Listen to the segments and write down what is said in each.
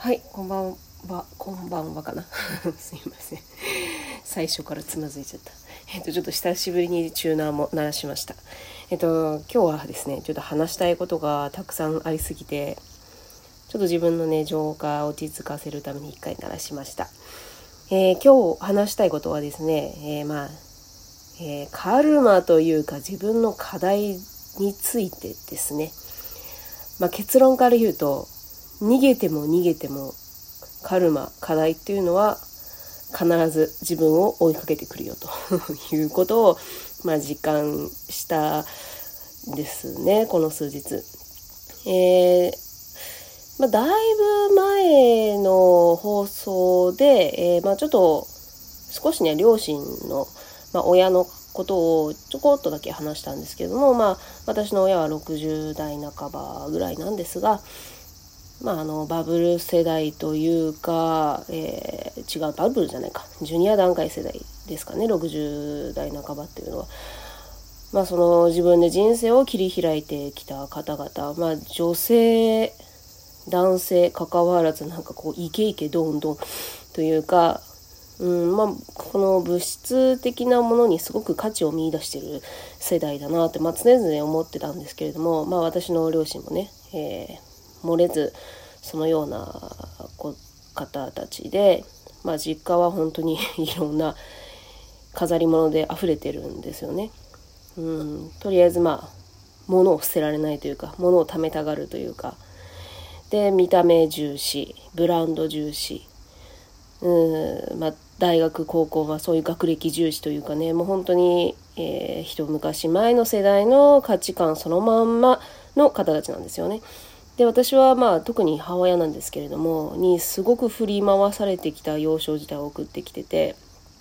はい、こんばんはかなすいません、最初からつまずいちゃった。ちょっと久しぶりにチューナーも鳴らしました。今日はですね、ちょっと話したいことがたくさんありすぎて、ちょっと自分のね浄化を落ち着かせるために一回鳴らしました。今日話したいことはですね、カルマというか自分の課題についてですね。結論から言うと、逃げてもカルマ、課題っていうのは必ず自分を追いかけてくるよということを、実感したんですね、この数日。だいぶ前の放送で、ちょっと少しね両親の、親のことをちょこっとだけ話したんですけども、私の親は60代半ばぐらいなんですが、バブル世代というか、違う、バブルじゃないか、ジュニア段階世代ですかね、60代半ばっていうのは。その自分で人生を切り開いてきた方々、女性男性関わらずイケイケドンドンというか、この物質的なものにすごく価値を見出している世代だなって、常々思ってたんですけれども、私の両親もね、漏れずそのような方たちで、実家は本当にいろんな飾り物で溢れてるんですよね。とりあえず物を捨てられないというか、物を貯めたがるというかで、見た目重視、ブランド重視、大学高校はそういう学歴重視というかね、もう本当に、一昔前の世代の価値観そのまんまの方たちなんですよね。で、私は特に母親なんですけれどもにすごく振り回されてきた幼少時代を送ってきてて、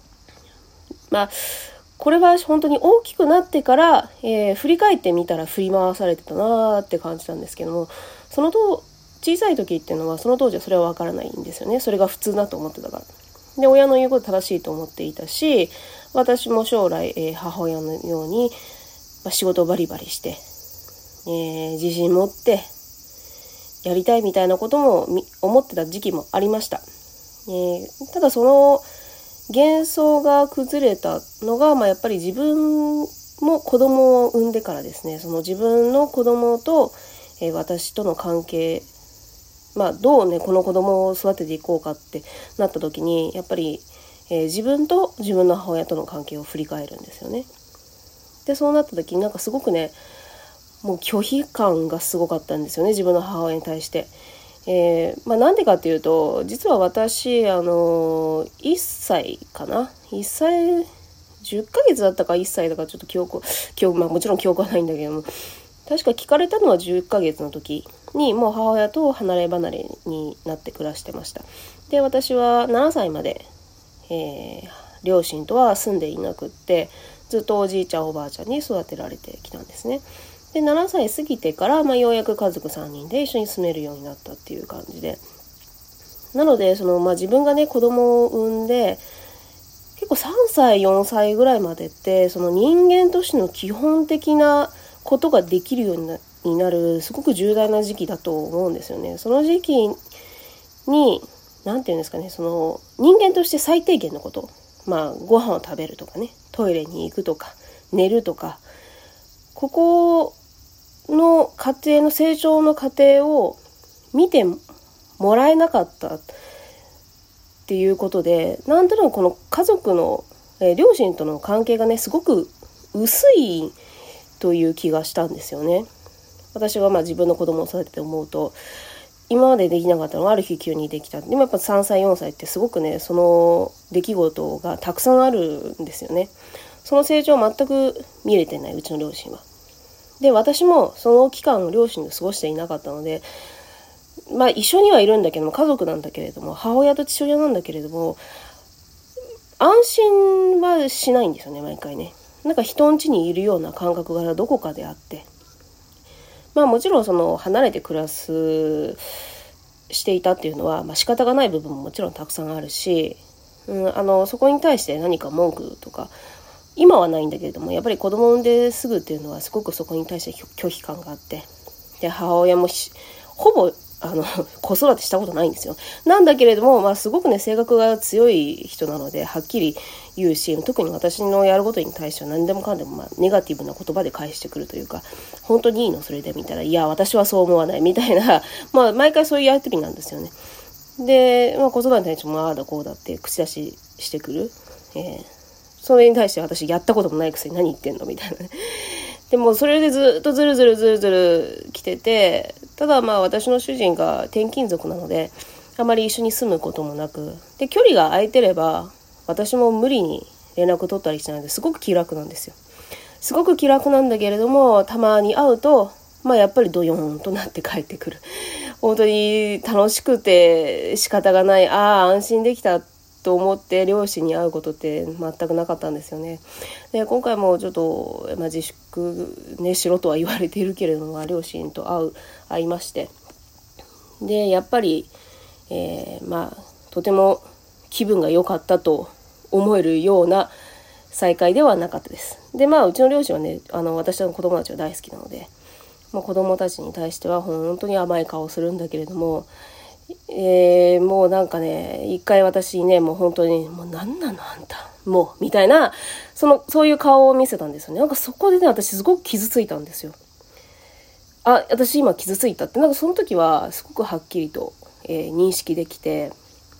これは本当に大きくなってから、振り返ってみたら振り回されてたなって感じたんですけども、小さい時っていうのはその当時はそれは分からないんですよね。それが普通だと思ってたから。で、親の言うこと正しいと思っていたし、私も将来、母親のように、仕事をバリバリして、自信持ってやりたいみたいなことも思ってた時期もありました。ただその幻想が崩れたのが、やっぱり自分も子供を産んでからですね。その自分の子供と、私との関係、どうねこの子供を育てていこうかってなった時に、やっぱり、自分と自分の母親との関係を振り返るんですよね。で、そうなった時にすごくね、もう拒否感がすごかったんですよね、自分の母親に対して。なんでかっていうと、実は私1歳かな、1歳10ヶ月だったか1歳だか、ちょっと記憶、もちろん記憶はないんだけども、確か聞かれたのは10ヶ月の時にもう母親と離れ離れになって暮らしてました。で、私は7歳まで、両親とは住んでいなくって、ずっとおじいちゃんおばあちゃんに育てられてきたんですね。で、7歳過ぎてから、ようやく家族3人で一緒に住めるようになったっていう感じで、なので自分がね子供を産んで結構3歳4歳ぐらいまでって、その人間としての基本的なことができるようになるすごく重大な時期だと思うんですよね。その時期になんていうんですかね、その人間として最低限のこと、ご飯を食べるとかね、トイレに行くとか寝るとか、ここの過程の成長の過程を見てもらえなかったっていうことで、なんとなくこの家族の、両親との関係がねすごく薄いという気がしたんですよね。私が自分の子供を育てて思うと、今までできなかったのがある日急にできた。でもやっぱ3歳4歳ってすごくね、その出来事がたくさんあるんですよね。その成長を全く見れてない、うちの両親は。で、私もその期間両親と過ごしていなかったので、一緒にはいるんだけども、家族なんだけれども、母親と父親なんだけれども、安心はしないんですよね、毎回ね。人ん家にいるような感覚がどこかであって、もちろんその離れて暮らしていたっていうのは、仕方がない部分ももちろんたくさんあるし、そこに対して何か文句とか今はないんだけれども、やっぱり子供産んですぐっていうのはすごくそこに対して拒否感があって、で、母親もほぼ子育てしたことないんですよ。なんだけれども、すごくね、性格が強い人なので、はっきり言うし、特に私のやることに対しては何でもかんでも、ネガティブな言葉で返してくるというか、本当にいいのそれでみたいな、いや、私はそう思わないみたいな、毎回そういうやりとりなんですよね。で、子育てに対しても、ああだこうだって口出ししてくる。それに対して私やったこともないくせに何言ってんのみたいなね。でもそれでずっとずるずる来てて、ただ私の主人が転勤族なので、あまり一緒に住むこともなく、で、距離が空いてれば、私も無理に連絡取ったりしてないので、すごく気楽なんですよ。すごく気楽なんだけれども、たまに会うと、やっぱりドヨーンとなって帰ってくる。本当に楽しくて仕方がない、安心できたと思って両親に会うことって全くなかったんですよね。で、今回もちょっと、自粛ねしろとは言われているけれども、両親と会いまして、でやっぱり、とても気分が良かったと思えるような再会ではなかったです。で、うちの両親はね、私の子供たちは大好きなので、子供たちに対しては本当に甘い顔をするんだけれども、もうなんかね、一回私にね、もう本当に、もう何なのあんた、もう、みたいな、そういう顔を見せたんですよね。なんかそこでね、私すごく傷ついたんですよ。私今傷ついたって、なんかその時はすごくはっきりと、認識できて、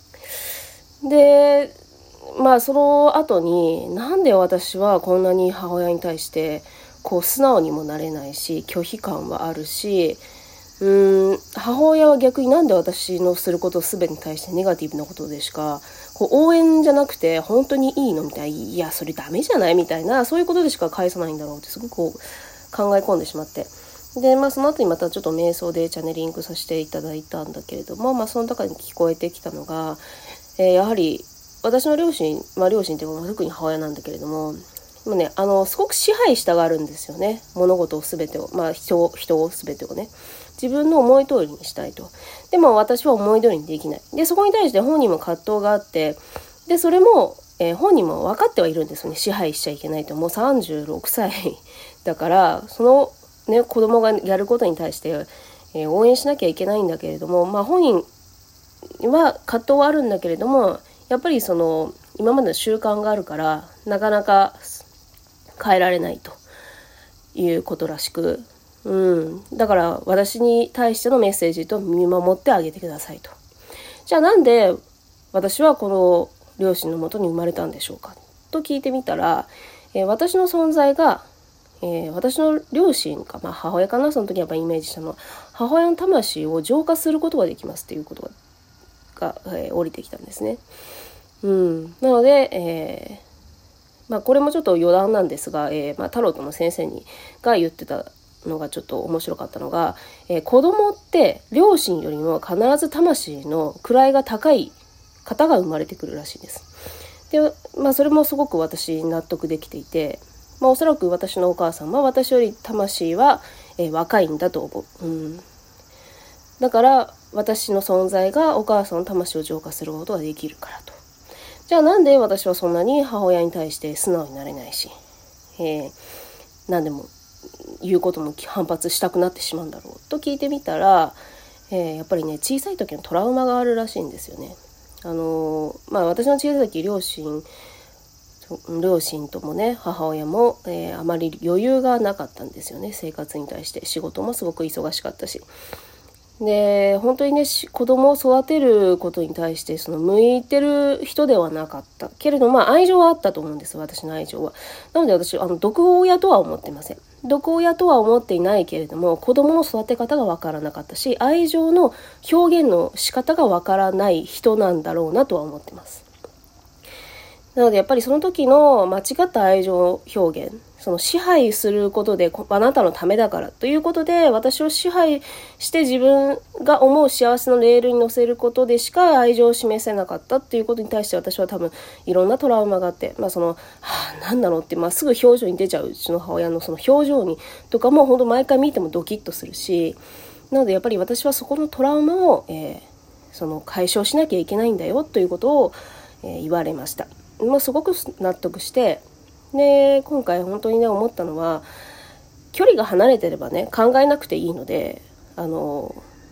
で、その後に、なんで私はこんなに母親に対して、素直にもなれないし、拒否感はあるし、母親は逆になんで私のすること全てに対してネガティブなことでしか応援じゃなくて本当にいいのみたいな、いやそれダメじゃないみたいな、そういうことでしか返さないんだろうってすごく考え込んでしまって、でその後にまたちょっと瞑想でチャネリングさせていただいたんだけれども、その中に聞こえてきたのが、やはり私の両親、両親っていうか特に母親なんだけれども、もうね、すごく支配したがるんですよね。物事を全てを、人を全てをね。自分の思い通りにしたいと。でも私は思い通りにできない。で、そこに対して本人も葛藤があって、で、それも、本人も分かってはいるんですよね。支配しちゃいけないと。もう36歳だから、そのね、子供がやることに対して、応援しなきゃいけないんだけれども、本人は葛藤はあるんだけれども、やっぱり今までの習慣があるから、なかなか変えられないということらしく、だから私に対してのメッセージと見守ってあげてくださいと。じゃあなんで私はこの両親のもとに生まれたんでしょうかと聞いてみたら、私の存在が、私の両親か、母親かな、その時やっぱイメージしたのは母親の魂を浄化することができますっていうことが、降りてきたんですね。なので、これもちょっと余談なんですが、タロットの先生が言ってたのがちょっと面白かったのが、子供って両親よりも必ず魂の位が高い方が生まれてくるらしいです。で、それもすごく私納得できていて、おそらく私のお母さんは私より魂は、若いんだと思う。だから私の存在がお母さんの魂を浄化することができるからと。じゃあなんで私はそんなに母親に対して素直になれないし、何でも言うことも反発したくなってしまうんだろうと聞いてみたら、やっぱりね、小さい時のトラウマがあるらしいんですよね。私の小さい時両親ともね、母親も、あまり余裕がなかったんですよね。生活に対して仕事もすごく忙しかったし、で本当にね、子供を育てることに対して向いてる人ではなかったけれど、愛情はあったと思うんです。私の愛情は。なので私毒親とは思ってません。毒親とは思っていないけれども、子供の育て方がわからなかったし、愛情の表現の仕方がわからない人なんだろうなとは思ってます。なのでやっぱりその時の間違った愛情表現、支配することであなたのためだからということで私を支配して自分が思う幸せのレールに乗せることでしか愛情を示せなかったっていうことに対して、私は多分いろんなトラウマがあって、何なのって、すぐ表情に出ちゃううちの母親のその表情にとかも本当毎回見てもドキッとするし、なのでやっぱり私はそこのトラウマを、解消しなきゃいけないんだよということを、言われました。すごく納得して、で今回本当にね思ったのは、距離が離れてればね考えなくていいので、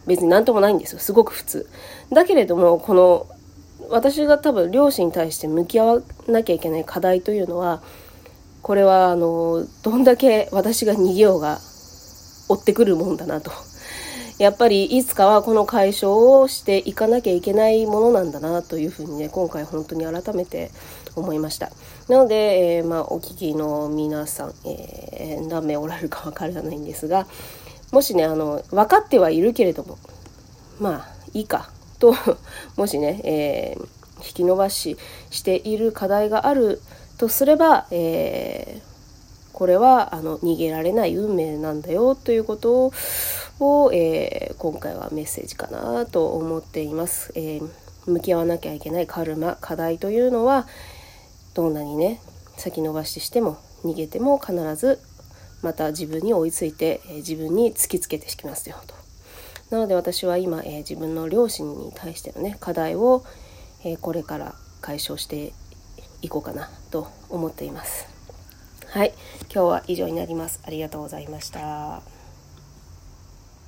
別になんともないんですよ。すごく普通。だけれども、この私が多分両親に対して向き合わなきゃいけない課題というのは、これはどんだけ私が逃げようが追ってくるもんだなと。やっぱりいつかはこの解消をしていかなきゃいけないものなんだなというふうにね、今回本当に改めて思いました。なので、お聞きの皆さん、何名おられるかわからないんですが、もしね分かってはいるけれども、いいかともしね、引き延ばしている課題があるとすれば、これは逃げられない運命なんだよということを、今回はメッセージかなと思っています。向き合わなきゃいけないカルマ、課題というのはどんなにね先延ばししても逃げても必ずまた自分に追いついて、自分に突きつけてきますよと。なので私は今、自分の両親に対してのね課題を、これから解消していこうかなと思っています。はい、今日は以上になります。ありがとうございました。